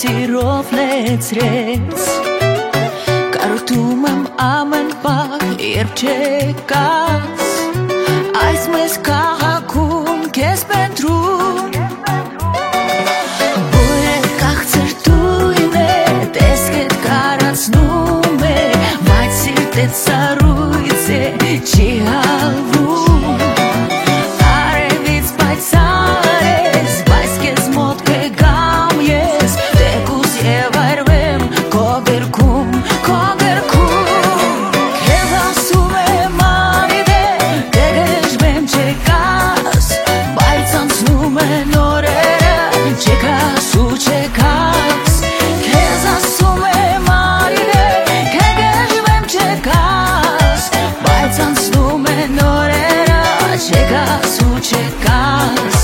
սիրով լեցրեց Կարոտում եմ ամեն պահ երբ չեկաս Այս մեզ քաղաքում քեզ պենտրում Բույր կաղցր տույն է տեսքդ կարացնում է Բայց սիրտետ սարույց է չի հալվում Արևից պայծառ ես բայց քեզ մոտ կգամ ես Տեկուս և արվեմ քո գրքում Քեզ ասում եմ արիդ է կգժվեմ չեկաս Բայց անցնում են օրերը չեկաս ու չեկաս Քեզ ասում եմ արիդ է կգժվեմ չեկաս Բայց անցնում են օրերը չեկաս ու չեկաս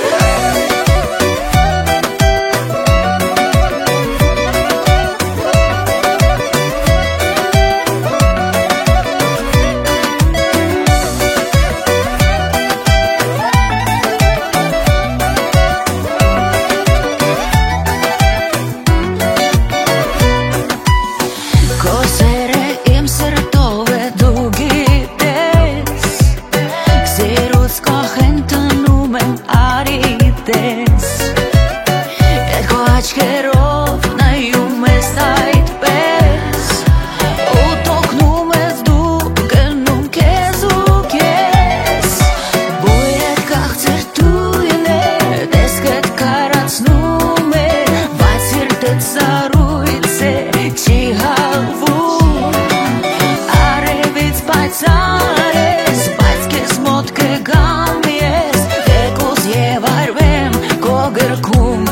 Աչքերով նայում ես այդպես ու տոկնում ես դու գնում քեզ ու քեզ Բույր կաղցր տույն է տեսքդ կարացնում է բայց սիրտդ սարույց է չի հալվում Արևից պայծառ ես բայց քեզ մոտ կգամ ես Տեկուս և արվեմ քո գրքում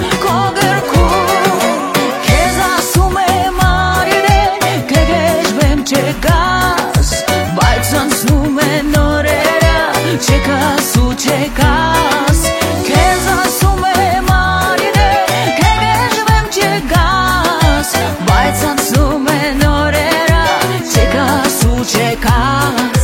Բայց անցնում են օրերը չեկաս ու չեկաս Քեզ ասում եմ արիդ է կգժվեմ չեկաս Բայց անցնում են օրերը չեկաս ու չեկաս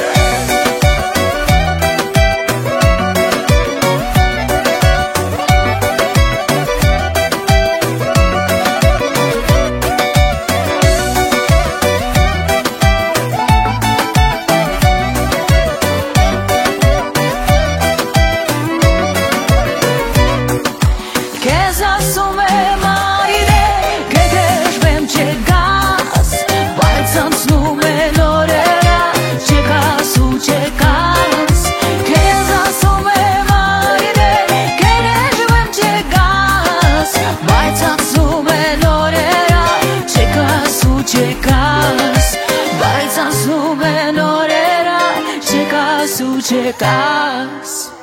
Քեզ ասում եմ արիդ է կգժվեմ չեկաս Բայց անցնում են օրերը չեկաս ու չեկաս Քեզ ասում եմ արիդ է կգժվեմ չեկաս Բայց անցնում են օրերը չեկաս ու չեկաս Բայց անցնում են օրերը չեկաս ու չեկաս